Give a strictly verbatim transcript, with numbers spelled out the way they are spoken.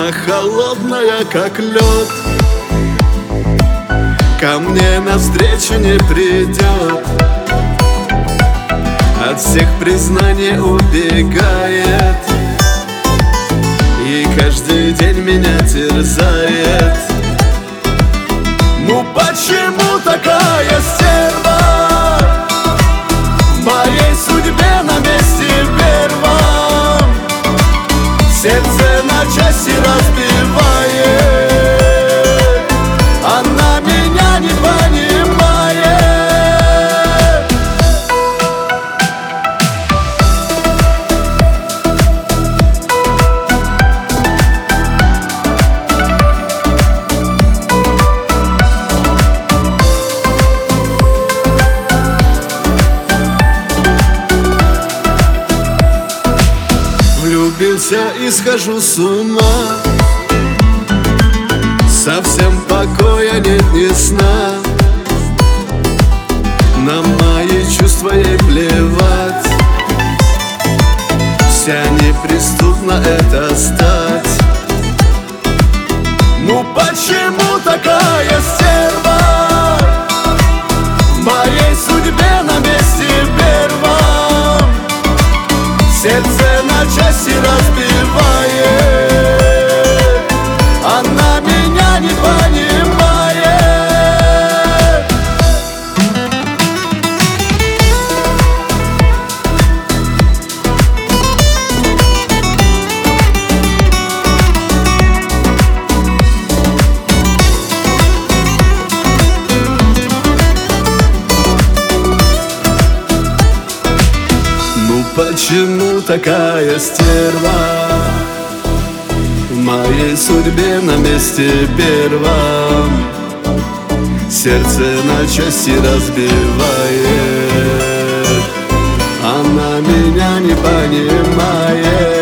Она холодная, как лед, ко мне навстречу не придет, от всех признаний убегает, и каждый день меня терзает. Ну почему такая стерва в моей судьбе на месте первом? Сердце на части разбивает, она меня не понимает. Влюбился и схожу с ума, совсем покоя нет, ни сна. На мои чувства ей плевать, вся неприступна эта стать. Ну почему такая стерва в моей судьбе на месте первом? Сердце на части разбивает, она меня не понимает. Ну почему такая стерва в моей судьбе на месте первом? Сердце на части разбивает, она меня не понимает.